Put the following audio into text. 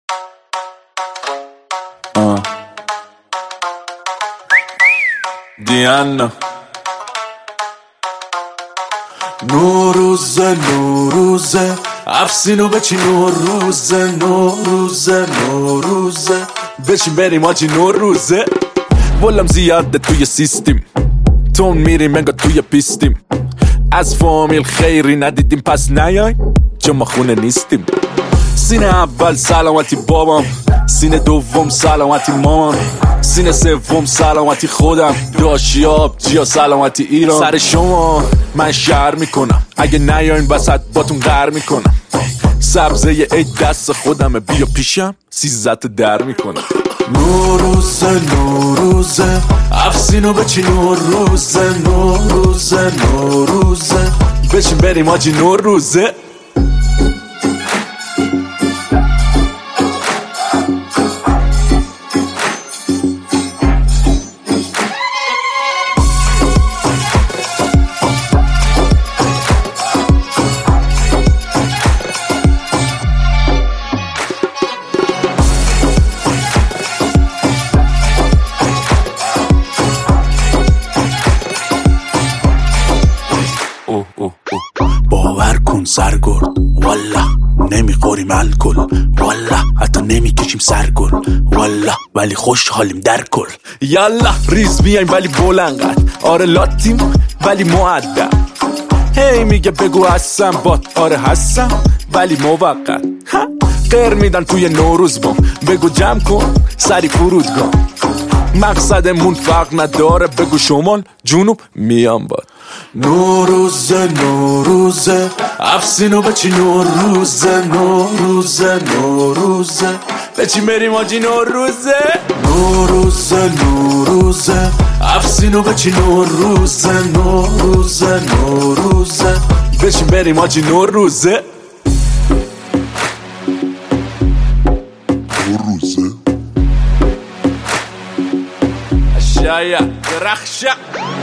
دیانا نوروزه نوروزه افسینو بچی نوروزه نوروزه نوروزه بچین بریم آجی نوروزه ولم زیاده توی سیستیم تون میریم انگار توی پیستیم از فامیل خیری ندیدیم پس نیای چون ما خونه نیستیم سینه اول سلامتی بابام سینه دوم سلامتی مامان سینه سوم سلامتی خودم داشیاب جیا سلامتی ایران سر شما من شهر میکنم اگه نیاین وسط باتون غر میکنم سبزه عید دست خودمه بیا پیشم 13 در میکنم نوروزه نوروزه افسینو بچی نوروزه نوروزه نوروزه بچین بریم آجی نوروزه باور کن سرگرد والله نمیخوریم الکل والله حتی نمیکشیم سرگل والله ولی خوشحالیم در کل یالا ریز بیایم ولی بلنقدر آره لاتیم ولی مؤدب هی میگه بگو هستم بات آره هستم ولی موقت غیر میدن توی نوروز بام بگو جمع کن سری فرودگاه مقصدمون فرق نداره بگو شمال جنوب میام باد نوروزه نوروزه افسینو بچی نوروزه نوروزه نوروزه بچی بریم آجی نوروزه نوروزه نوروزه افسینو بچی نوروزه نوروزه نوروزه بچی بریم آجی نوروزه نوروزه شایا درخشا